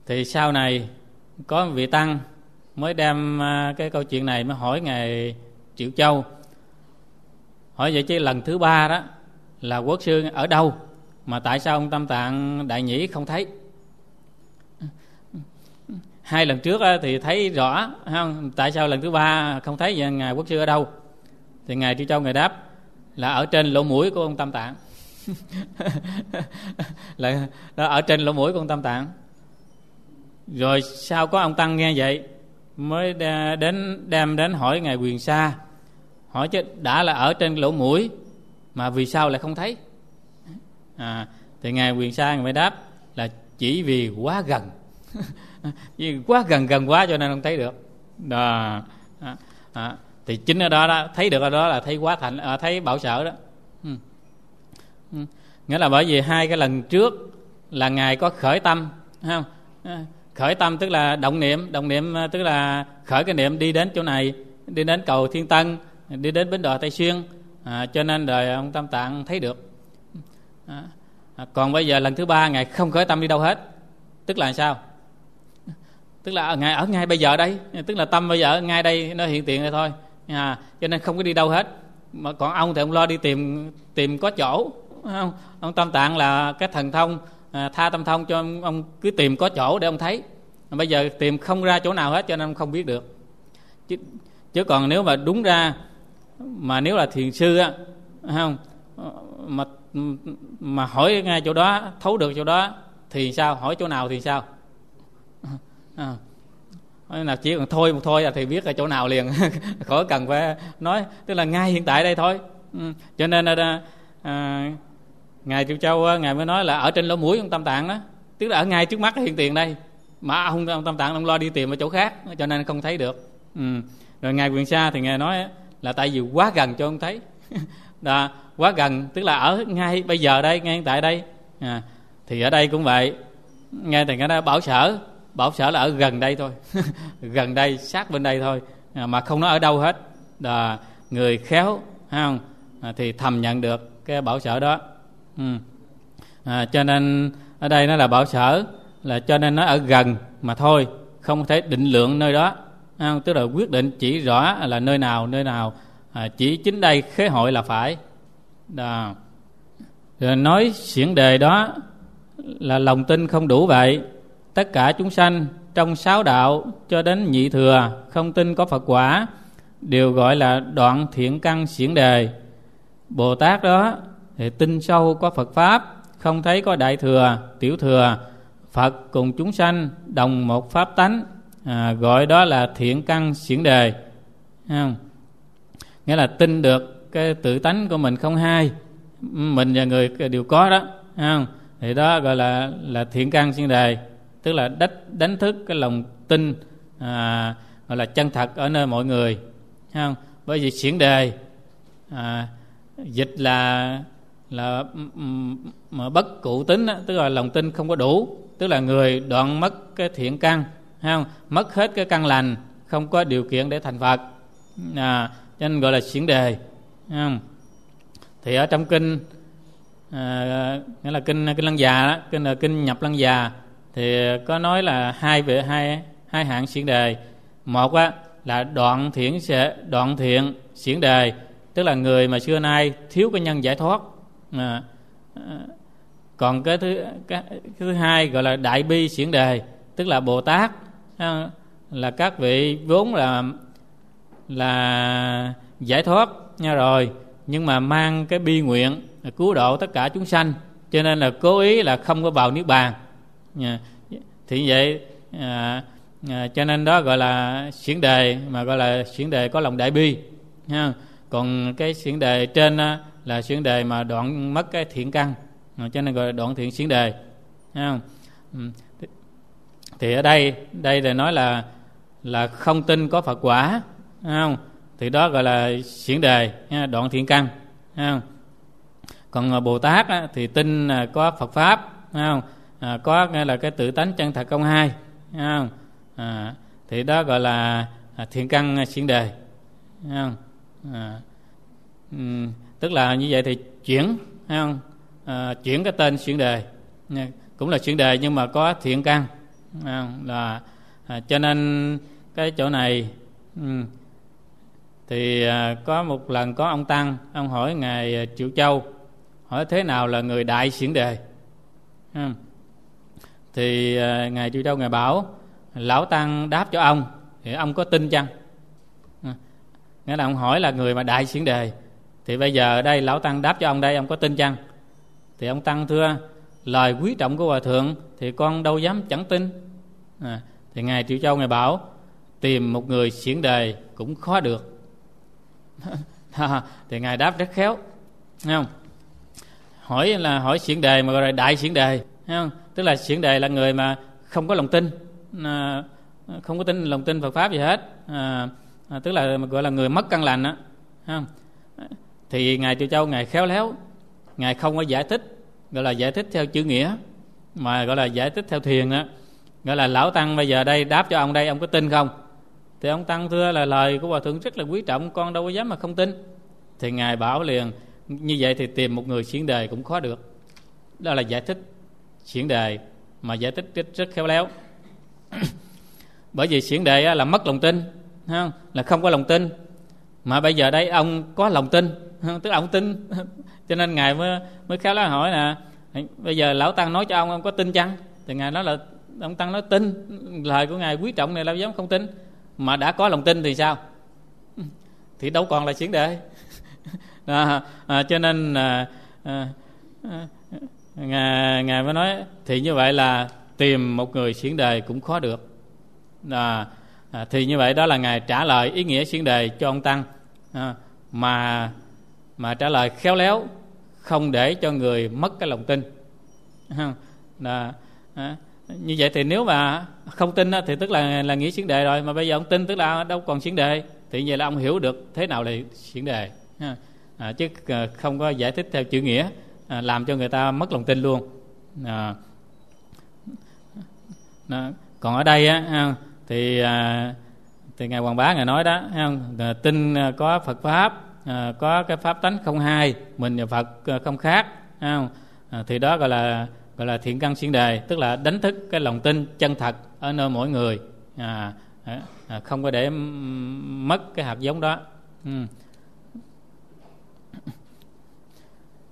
Thì sau này có vị tăng mới đem cái câu chuyện này mới hỏi ngài Triệu Châu, hỏi vậy chứ lần thứ ba đó là quốc sư ở đâu mà tại sao ông Tam Tạng Đại Nhĩ không thấy? Hai lần trước thì thấy rõ, không? Tại sao lần thứ ba không thấy vậy, ngài quốc sư ở đâu? Thì ngài Triệu Châu ngài đáp là ở trên lỗ mũi của ông Tam Tạng. Là ở trên lỗ mũi của ông Tam Tạng. Rồi sau có ông tăng nghe vậy mới đem đến hỏi ngài Quyền Sa, hỏi chứ đã là ở trên lỗ mũi mà vì sao lại không thấy? Thì ngài Quyền Sa ngài mới đáp là chỉ vì quá gần. Vì quá gần quá cho nên không thấy được. Thì chính ở đó thấy được ở đó là thấy quá thành, thấy Bảo Sở đó. Nghĩa là bởi vì hai cái lần trước là ngài có khởi tâm, không? Khởi tâm tức là động niệm tức là khởi cái niệm đi đến chỗ này, đi đến cầu Thiên Tân, đi đến bến đò Tây Xuyên, cho nên đời ông Tam Tạng thấy được. Còn bây giờ lần thứ ba ngài không khởi tâm đi đâu hết, tức là sao? Tức là ngài ở ngay bây giờ đây, tức là tâm bây giờ ở ngay đây nó hiện tiền đây thôi, cho nên không có đi đâu hết. Mà còn ông thì ông lo đi tìm có chỗ, không? Ông Tam Tạng là cái thần thông tha tâm thông, cho ông cứ tìm có chỗ để ông thấy. Bây giờ tìm không ra chỗ nào hết cho nên ông không biết được. Chứ còn nếu mà đúng ra mà nếu là thiền sư á, không, mà hỏi ngay chỗ đó, thấu được chỗ đó thì sao? Hỏi chỗ nào thì sao? Là chỉ còn thôi một thôi thì biết ở chỗ nào liền. Khỏi cần phải nói, tức là ngay hiện tại đây thôi. Cho nên ngài Triệu Châu ngài mới nói là ở trên lỗ mũi ông Tam Tạng đó, tức là ở ngay trước mắt hiện tiền đây, mà ông Tam Tạng ông lo đi tìm ở chỗ khác cho nên không thấy được. Rồi ngài Quyền Sa thì ngài nói là tại vì quá gần cho ông thấy. Quá gần tức là ở ngay bây giờ đây, ngay hiện tại đây. Thì ở đây cũng vậy, nghe thì cái đó Bảo Sở là ở gần đây thôi. Gần đây, sát bên đây thôi, mà không nói ở đâu hết. Người khéo, không, thì thầm nhận được cái Bảo Sở đó. Cho nên ở đây nó là Bảo Sở, là cho nên nó ở gần mà thôi, không thể định lượng nơi đó, không? Tức là quyết định chỉ rõ là nơi nào, chỉ chính đây khế hội là phải. Rồi nói xiển đề đó là lòng tin không đủ vậy. Tất cả chúng sanh trong sáu đạo cho đến nhị thừa không tin có Phật quả đều gọi là đoạn thiện căn xiển đề. Bồ Tát đó thì tin sâu có Phật pháp, không thấy có đại thừa, tiểu thừa, Phật cùng chúng sanh đồng một pháp tánh, gọi đó là thiện căn xiển đề. Không? Nghĩa là tin được cái tự tánh của mình không hai, mình và người đều có đó, không? Thì đó gọi là thiện căn xiển đề, tức là đánh thức cái lòng tin gọi là chân thật ở nơi mọi người, không? Bởi vì xiển đề dịch là mà bất cụ tính đó, tức là lòng tin không có đủ, tức là người đoạn mất cái thiện căn, không? Mất hết cái căn lành, không có điều kiện để thành Phật, cho nên gọi là xiển đề, không? Thì ở trong kinh nghĩa là kinh Lăng Già đó, kinh Nhập Lăng Già thì có nói là hai hạng xiển đề. Một là đoạn thiện xiển đề, tức là người mà xưa nay thiếu cái nhân giải thoát. Còn cái thứ hai gọi là đại bi xiển đề, tức là Bồ Tát, là các vị vốn là giải thoát nha rồi, nhưng mà mang cái bi nguyện cứu độ tất cả chúng sanh, cho nên là cố ý là không có vào niết bàn. Thì vậy cho nên đó gọi là xiển đề, mà gọi là xiển đề có lòng đại bi. Còn cái xiển đề trên là xiển đề mà đoạn mất cái thiện căn, cho nên gọi là đoạn thiện xiển đề. Thì ở đây là nói là không tin có Phật quả, không? Thì đó gọi là xiển đề, đoạn thiện căn, không? Còn Bồ Tát thì tin có Phật pháp, không? Có nghĩa là cái tự tánh chân thật không hai, không? Thì đó gọi là thiện căn xiển đề, không? Tức là như vậy thì chuyển, không? Chuyển cái tên xiển đề, cũng là xiển đề nhưng mà có thiện căn, Cho nên cái chỗ này thì có một lần có ông Tăng, ông hỏi Ngài Triệu Châu, hỏi thế nào là người đại xiển đề. Thì Ngài Triệu Châu Ngài bảo Lão Tăng đáp cho ông, thì ông có tin chăng? Nghĩa là ông hỏi là người mà đại xiển đề, thì bây giờ đây Lão Tăng đáp cho ông đây, ông có tin chăng? Thì ông Tăng thưa lời quý trọng của Hòa Thượng thì con đâu dám chẳng tin. Thì Ngài Triệu Châu Ngài bảo tìm một người xiển đề cũng khó được. Thì Ngài đáp rất khéo, thấy không? Hỏi là hỏi xiển đề mà gọi là đại xiển đề, thấy không? Tức là xiển đề là người mà không có lòng tin, không có tin lòng tin Phật pháp gì hết, tức là gọi là người mất căn lành đó, thấy không? Thì Ngài Triệu Châu Ngài khéo léo, Ngài không có giải thích gọi là giải thích theo chữ nghĩa, mà gọi là giải thích theo thiền á. Gọi là Lão Tăng bây giờ đây đáp cho ông đây, ông có tin không? Thì ông Tăng thưa là lời của Hòa Thượng rất là quý trọng, con đâu có dám mà không tin. Thì Ngài bảo liền như vậy thì tìm một người xiển đề cũng khó được. Đó là giải thích xiển đề, mà giải thích rất khéo léo. Bởi vì xiển đề là mất lòng tin, không? Là không có lòng tin. Mà bây giờ đây ông có lòng tin, tức là ông tin. Cho nên Ngài mới khéo léo hỏi là bây giờ Lão Tăng nói cho ông có tin chăng? Thì Ngài nói là ông Tăng nói tin, lời của Ngài quý trọng này đâu dám không tin. Mà đã có lòng tin thì sao? Thì đâu còn là xiển đề. Cho nên Ngài mới nói thì như vậy là tìm một người xiển đề cũng khó được. Thì như vậy đó là Ngài trả lời ý nghĩa xiển đề cho ông Tăng, mà trả lời khéo léo, không để cho người mất cái lòng tin. Như vậy thì nếu mà không tin thì tức là nghĩa xiển đề rồi, mà bây giờ ông tin tức là đâu còn xiển đề. Thì như vậy là ông hiểu được thế nào là xiển đề, chứ không có giải thích theo chữ nghĩa, làm cho người ta mất lòng tin luôn. Còn ở đây á, thì Ngài Hoàng Bá Ngài nói đó, tin có Phật pháp, có cái pháp tánh không hai, mình và Phật không khác, thì đó gọi là thiện căn xiển đề, tức là đánh thức cái lòng tin chân thật ở nơi mỗi người, không có để mất cái hạt giống đó.